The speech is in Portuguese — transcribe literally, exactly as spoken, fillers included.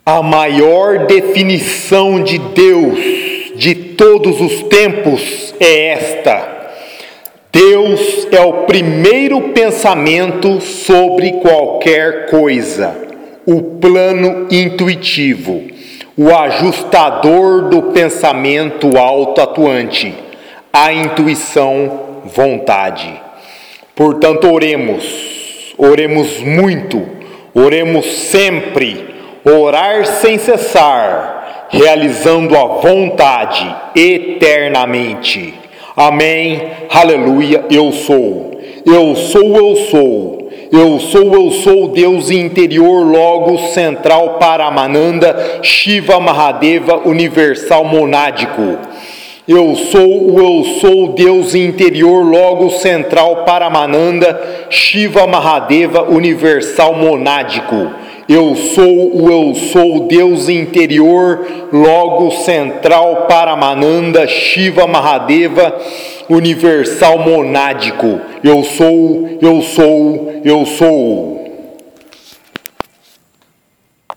A maior definição de Deus de todos os tempos é esta: Deus é o primeiro pensamento sobre qualquer coisa, o plano intuitivo, o ajustador do pensamento auto-atuante, a intuição, vontade. Portanto, oremos, oremos muito, oremos sempre, orar sem cessar, realizando a vontade eternamente. Amém, aleluia, eu sou, eu sou, eu sou, eu sou, eu sou Deus interior, Logos central Paramananda, Shiva Mahadeva universal monádico. Eu sou o eu sou Deus interior, Logos central Paramananda, Shiva Mahadeva universal monádico. Eu sou o eu sou Deus interior, Logos central Paramananda, Shiva Mahadeva universal monádico. Eu sou, eu sou, eu sou.